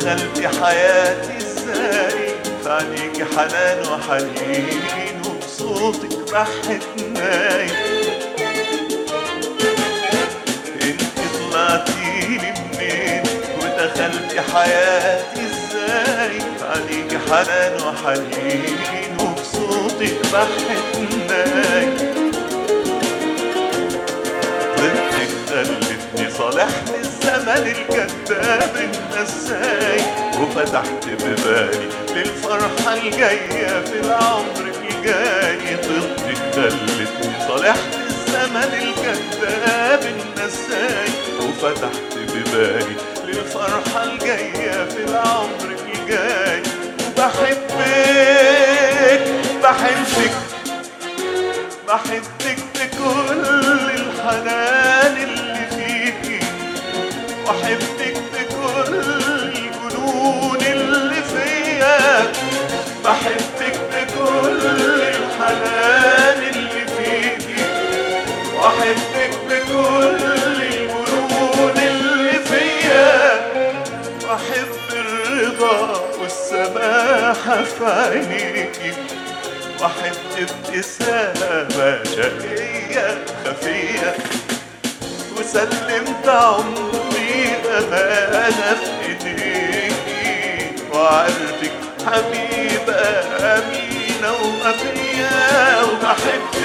ودخلت حياتي ازاي، في عينيكي حنان وحنين وبصوتك بحت ناي. انت طلعتيلي منين ودخلت حياتي ازاي، في عينيكي حنان وحنين وبصوتك بحت ناي. طلتك خلتني صالحني الزمن الكذاب النساي، وفتحت ببالي للفرحة الجاية في العمر الجاي. طلتك خلتني صالحني الزمن الكذاب النساي، وفتحت ببالي للفرحة الجاية في العمر الجاي. وبحبك بحبك بحبك بكل الحنان اللي فيكي، واحبك بكل الجنون اللي فيا. بحبك بكل الحنان اللي فيكي، واحبك بكل الجنون اللي فيا. واحب الرضا والسماحة في عينيكي، واحب ابتسامة شقية خفية. وسلمت عمري أمانة في ايديكي، وعرفك حبيبة أمينة ووفية. وبحبك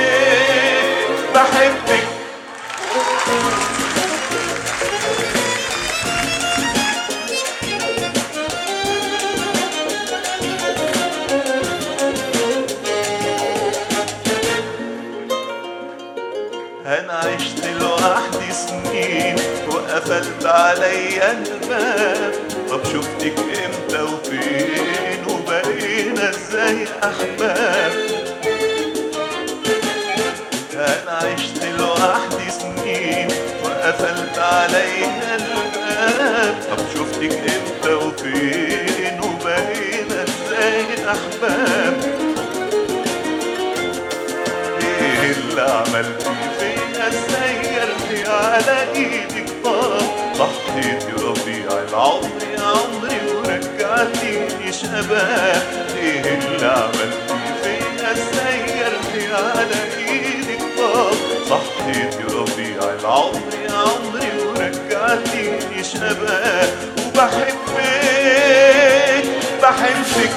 بحبك أنا عشت لوحدي سنين وقفلت عليا الباب. طب شفتك امتى وفين وبقينا ازاي أحباب؟ أنا عشت لوحدي سنين وقفلت عليا الباب. طب شفتك امتى وفين وبقينا ازاي أحباب؟ ايه اللي عملتي فيا سيرتي على ايدك طار؟ ضحيتي ربيع العمر يا عمري ورجعتيني شباب. ايه اللي عملتي فيا سيرتي على ايدك طار؟ ضحيتي ربيع العمر يا عمري ورجعتيني شباب. وبحبك بحبك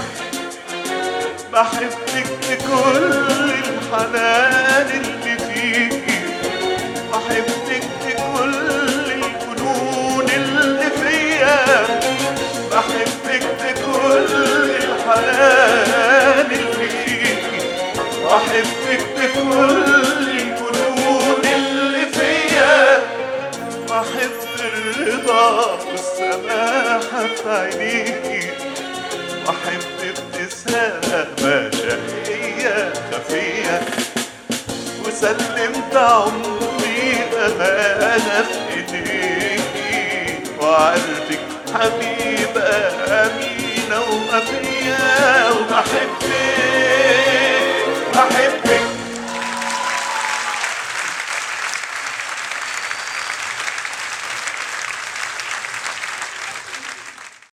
بحبك بكل الحنان اللي فيكي، بحبك بكل الجنون اللي فيا. بحبك بكل الحنان اللي فيكي، بحبك بكل الجنون اللي فيا. بحب الرضا والسماحة في عينيكي، واحب ابتسامة شقية خفية. وسلمت عمري أمانة في ايديكي، وعرفك حبيبة